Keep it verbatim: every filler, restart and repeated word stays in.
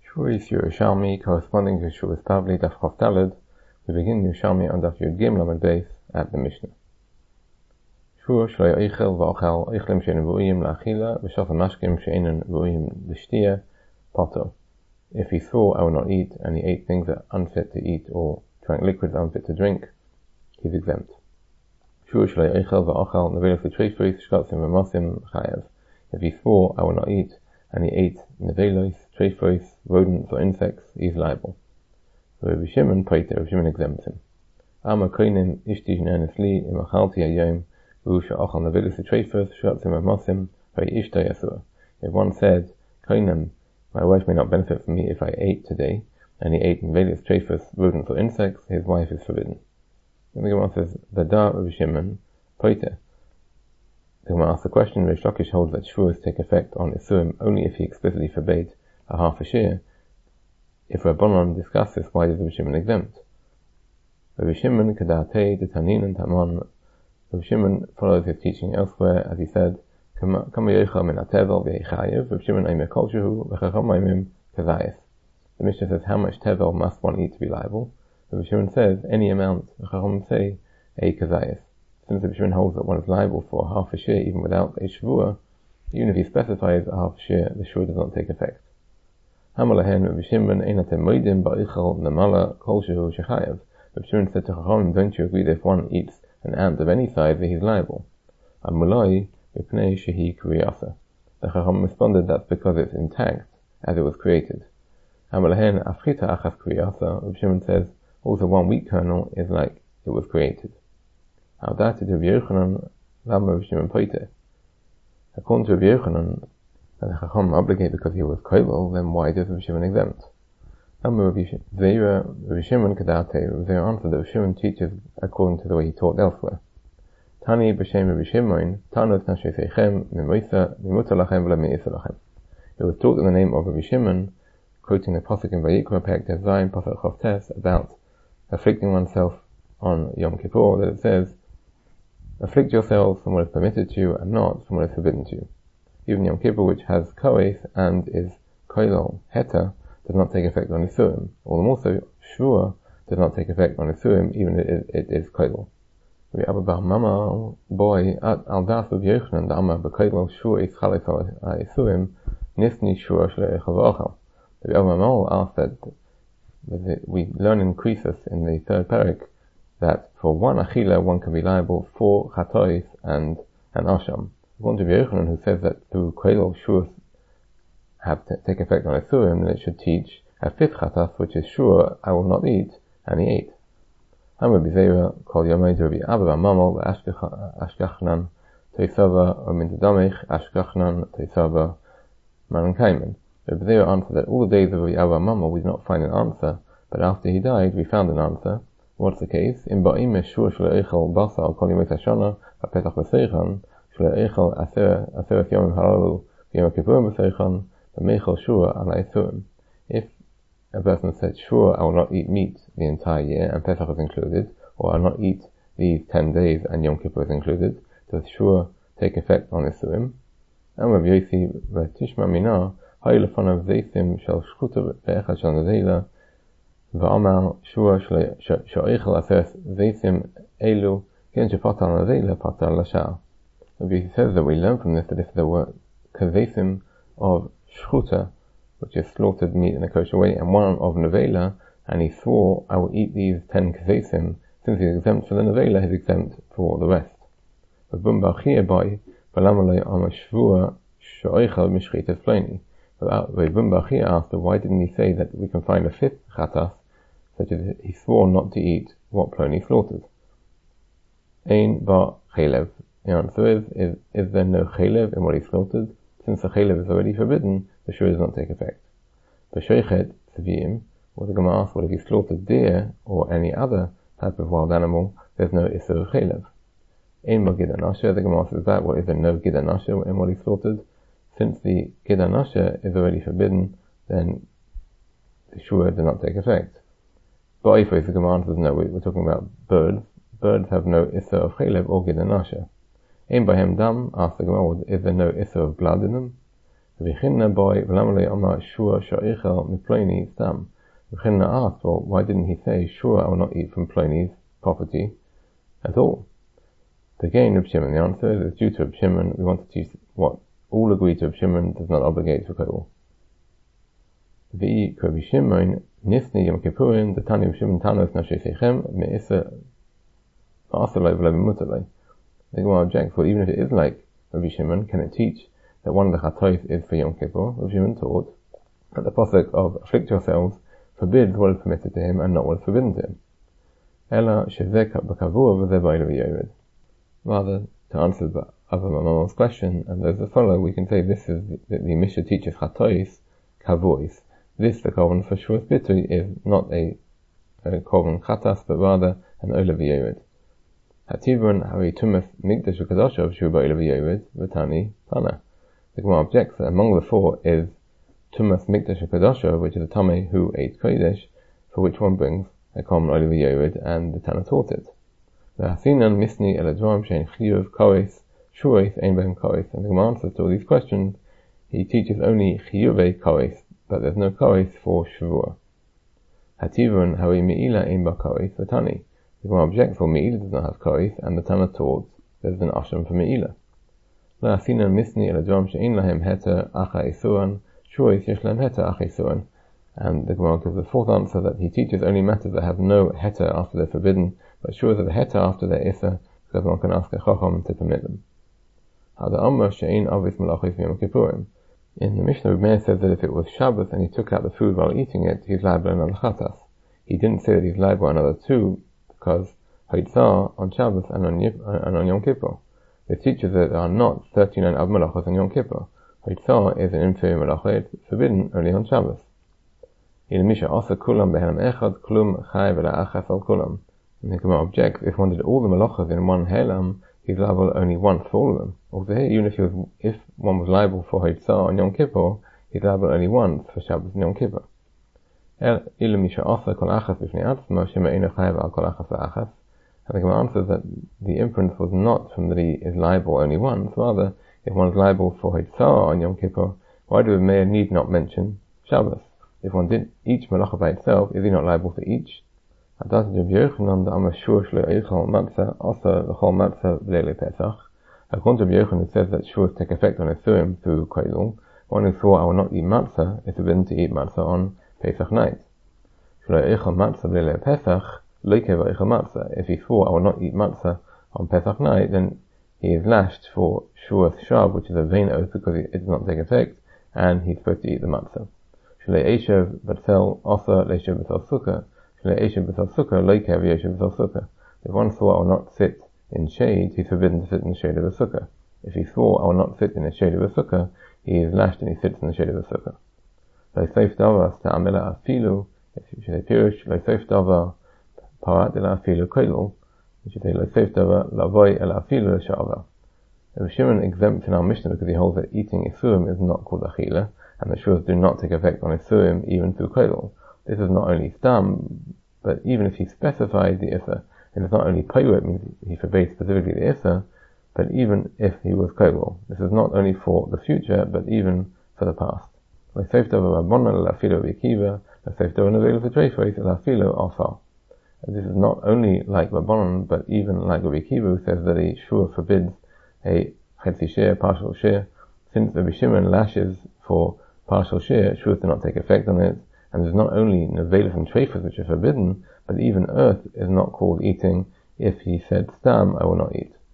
Shuris Yerushalmi, corresponding to Shuris Pavli, Daf Chof Daled. We begin Yerushalmi on Daf Yud Gimel Amud Beis at the Mishnah. Shur Shloi Eichel V'Ochel Eichlim She'ein V'Uyim L'Achila V'Shaf Mashkim She'ein V'Uyim L'Shtia Poto. If he saw I will not eat, and he ate things that are unfit to eat or drank liquids unfit to drink, he's exempt. Shur Shloi Eichel V'Ochel Nevelos L'Treifris Shkatzim V'Mosim Chayav. If he swore I will not eat, and he ate nevelos, treifos, rodents or insects, he is liable. Rabbi Shimon paiter, Rabbi Shimon exempts him. Ama koinim ishti ne'anes li im achalti hayom v'hu she'achal nevelos treifos shkatzim v'mosim v'hi ishta yasur. If one said, koinim, my wife may not benefit from me if I ate today, and he ate nevelos, treifos, rodents or insects, his wife is forbidden. Then the Gemara says, Vada Rabbi Shimon paiter. The Gemara asks the question, Reish Lakish holds that shuras take effect on Isurim only if he explicitly forbade a half a shear. If Rabbanon discuss this, why is Rabbi Shimon exempt? Rabbi Shimon Kadate de Tanin and Taman. Rabbi Shimon follows his teaching elsewhere, as he said, Kama yochel min hatevel v'yechayev, Rabbi Shimon aimer kolshehu, v'chacham aimim kazayis. The Mishnah says, how much tevel must one eat to be liable? Rabbi Shimon says, any amount, v'chacham say, a kazayis. Since Rabbi Shimon holds that one is liable for half a shear even without a shavua, even if he specifies a half a shear, the shua does not take effect. Hamalahen Rabbi Shimon einatem moedim ba'ichel namala kol shehu shechayev. Rabbi Shimon said to Chachamim, don't you agree that if one eats an ant of any size, that he's liable? Amulai v'pnei shehi kuriyasa. The Chachamim responded, that's because it's intact, as it was created. Hamalahen afchita achas kuriyasa. Rabbi Shimon says, also one wheat kernel is like it was created. According to Rabbi Yochanan, that the Chacham obligate because he was kovel, then why does Rabbi Shimon exempt? Rabbi Shimon Kadate, Rabbi Zera answered that Rabbi Shimon teaches according to the way he taught elsewhere. Tani b'shem Rabbi Shimon, Tanot Nashe Seichem, Mimoisa, Mimuta Lachem V'la Me'isa Lachem. It was taught in the name of Rabbi Shimon, quoting the pasuk in Vayikra Perek Tev Zayin, pasuk Chof Tes, about afflicting oneself on Yom Kippur, that it says, afflict yourselves from what is permitted to you and not from what is forbidden to you. Even Yom Kippur, which has koes and is koilol heta, does not take effect on Isurim. All the more so, Shua does not take effect on Isurim, even if it, it is koilol. The Abba Bar Mama boy at al das of Yochanan, the Amma b'koilol Shua is chalet al Isurim, nisni Shua shle'echal v'ochel. The Abba Mama asked that we learn in Krisus in the third parak that for one achila one can be liable for chatois and an asham. According to Yochanan, who says that through koilol shuas have to take effect on Isurim, then it should teach a fifth chatas, which is sure I will not eat, and he ate. Hamar b'zeira kol yomei Rabbi Abba bar Mama ashkachnan toisava or min damich ashkachnan toisava manan kaimen. Rabbi Zera answered that all the days of Rabbi Abba bar Mama we did not find an answer, but after he died we found an answer. What's the case? In ba'im meshur shlo eichel basar kol yomei tashana ha'petach b'seichan shlo eichel aseret yomim halalu v'yom kippurim b'seichan v'meichel shua ala isurim. If a person said, sure, I will not eat meat the entire year, and Pesach is included, or I will not eat these ten days, and Yom Kippur is included, does sure take effect on isurim? And Rabbi Yossi v'tishma mina hay lefanav zeisim shel shchuta ve'echad shel nevela v'amar shua she'oichel aseret zeisim elu ken shepatal nevela patal lashar. Rabbi Yossi says that we learn from this that if there were kazeisim of shchuta, which is slaughtered meat in a kosher way, and one of nevela, and he swore, I will eat these ten kazeisim, since he's exempt for the nevela, he's exempt for the rest. Rabbi Bachia asked, why didn't he say that we can find a fifth chatas, such as he swore not to eat what Ploni slaughtered? Ein bar chelev. The answer is, is, is there no chelev in what he slaughtered? Since the chelev is already forbidden, the shua does not take effect. For shoichet tzviim, what the Gemara asks, what if he slaughtered deer or any other type of wild animal, there's no isur chelev. In Gid Anasha, the Gemara says that, what is there no Gid Anasha in what he slaughtered? Since the Gid Anasha is already forbidden, then the shua does not take effect. But if the Gemara says no, we're talking about birds. Birds have no isur of chelev or Gid Anasha. In Bahem Dam, asked the Gemara, is there no isur of blood in them? Rabbi Chinna boy v'lamalei amar shua sha'ichel miploni stam. Rabbi Chinna asked, well, why didn't he say, sure, I will not eat from Plony's property at all? Again, Rabbi Shimon, the answer is due to Rabbi Shimon. We want to teach what all agree to Rabbi Shimon does not obligate for kotel. V'i Rabbi Shimon nisni yom kippurim the tani Rabbi Shimon tanos nashei seichem me'isa ma'asalei v'levi mutalei. The Gemara objects, well, even if it is like Rabbi Shimon, can it teach that one of the chatois is for Yom Kippur? Rabbi Shimon taught that the pasuk of afflict yourselves forbids what is permitted to him and not what is forbidden to him. Ela shezek b'kavur v'zeh ba'ila v'yored. Rather, to answer the other Mamam's question, and as a follow, we can say this is the, the Mishnah teaches chatois kavuis. This, the korban for Shuas Bitui, is not a, a korban chatas, but rather an ola v'yored. Hativron hari tumas mikdash v'kadoshav shu ba'ila v'yored v'tani pana. The Gemara objects that among the four is tumas mikdash v'kadoshav, which is a tameh who ate kodesh, for which one brings a korban ola v'yored, and the Tana taught it. V'hasinan misni el advarim shein chiyuv kois shuais ein behem kois. And the Gemara answers to all these questions. He teaches only chiyuvei kois, but there's no kois for shavua. Hativron hari me'ila ein ba kois v'tani. The Gemara objects, well, me'ila does not have kois, and the Tana taught there's an asham for me'ila. V'hasinan misni el advarim shein lahem heter acha isuan shuais yesh lahem heter acha isuan. And the Gemara gives the fourth answer that he teaches only matters that have no heter after they're forbidden, but sure that the heter after they're issa, because one can ask a chacham to permit them. In the Mishnah, Reb Meir says that if it was Shabbos and he took out the food while eating it, he's liable on chatas. He didn't say that he's liable on another two, because Haitzah on Shabbos and on, and on Yom Kippur. This teaches that there are not thirty-nine av malachos on Yom Kippur. Haitzah is an inferior malacha, it's forbidden only on Shabbos. In the Mishnah, also kulam behelam echad, klum chay v'la achas al kulam. And the Gemara objects, if one did all the malachas in one helam, he's liable only once for all of them. Also here, even if he was, if one was liable for Haitzah on Yom Kippur, he's liable only once for Shabbos and Yom Kippur. And the Gemara answers that the inference was not from that he is liable only once, rather, if one is liable for Haitzah on Yom Kippur, why do the Meir need not mention Shabbos? If one did each malacha by itself, is he not liable for each? According to Rabbi Yochanan, it says that shuas take effect on a surim through kotel. One who swore I will not eat matzah is forbidden to eat matzah on Pesach night. If he swore I will not eat matzah on Pesach night, then he is lashed for shuas shav, which is a vain oath because it does not take effect, and he's supposed to eat the matzah. If one swore I will not sit in shade, he's forbidden to sit in the shade of a sukkah. If he swore I will not sit in the shade of a sukkah, he is lashed and he sits in the shade of a sukkah. If you say pirush, lo seif davar parat ela afilu kotel, you should say lo seif davar lavoy ela afilu sha'ava. Rabbi Shimon exempts in our Mishnah because he holds that eating isurim is not called achila, and the shuas do not take effect on isurim even through kotel. This is not only stam, but even if he specified the issa, and it's not only payut, means he forbade specifically the issa, but even if he was kotel. This is not only for the future, but even for the past. Lo seif davar rabbanan ela afilu v'kiva. This is not only like Rabbanan, but even like Rabbi Akiva, who says that a shur forbids a chetzi shir, partial shir. Since Rabbi Shimon lashes for partial shir, shurs do not take effect on it, and there's not only nevelas and treifas which are forbidden, but even earth is not called eating if he said stam, I will not eat.